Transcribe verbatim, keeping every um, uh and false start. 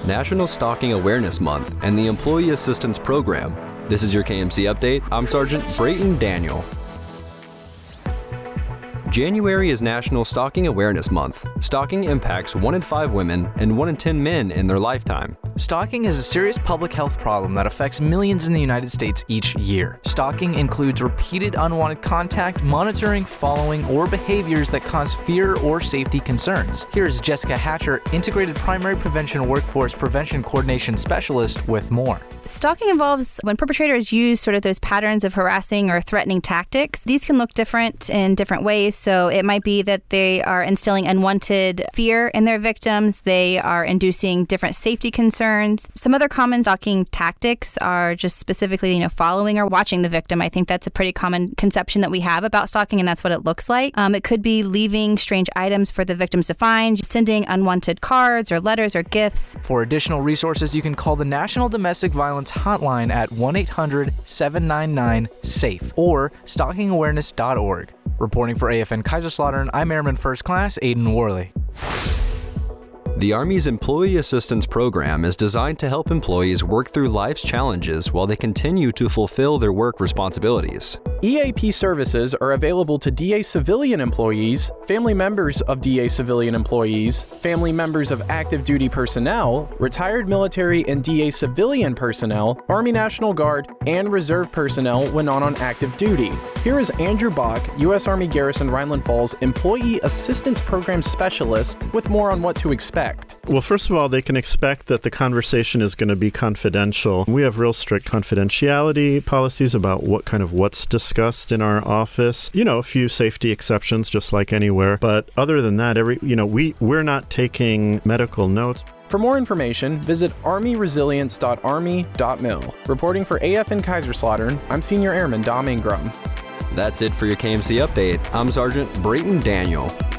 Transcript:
National Stalking Awareness Month, and the Employee Assistance Program. This is your K M C Update. I'm Sergeant Brayton Daniel. January is National Stalking Awareness Month. Stalking impacts one in five women and one in ten men in their lifetime. Stalking is a serious public health problem that affects millions in the United States each year. Stalking includes repeated unwanted contact, monitoring, following, or behaviors that cause fear or safety concerns. Here's Jessica Hatcher, Integrated Primary Prevention Workforce Prevention Coordination Specialist, with more. Stalking involves when perpetrators use sort of those patterns of harassing or threatening tactics. These can look different in different ways. So it might be that they are instilling unwanted fear in their victims. They are inducing different safety concerns. Some other common stalking tactics are just specifically, you know, following or watching the victim. I think that's a pretty common conception that we have about stalking, and that's what it looks like. Um, it could be leaving strange items for the victims to find, sending unwanted cards or letters or gifts. For additional resources, you can call the National Domestic Violence Hotline at one eight hundred seven nine nine SAFE or stalking awareness dot org. Reporting for A F N Kaiserslautern, I'm Airman First Class Aiden Worley. The Army's Employee Assistance Program is designed to help employees work through life's challenges while they continue to fulfill their work responsibilities. E A P services are available to D A civilian employees, family members of D A civilian employees, family members of active duty personnel, retired military and D A civilian personnel, Army National Guard, and reserve personnel when not on active duty. Here is Andrew Bach, U S Army Garrison Rhineland Falls Employee Assistance Program Specialist, with more on what to expect. Well, first of all, they can expect that the conversation is going to be confidential. We have real strict confidentiality policies about what kind of what's discussed in our office. You know, a few safety exceptions, just like anywhere. But other than that, every you know, we, we're not taking medical notes. For more information, visit army resilience dot army dot mil. Reporting for A F N Kaiserslautern, I'm Senior Airman Dom Ingram. That's it for your K M C Update. I'm Sergeant Brayton Daniel.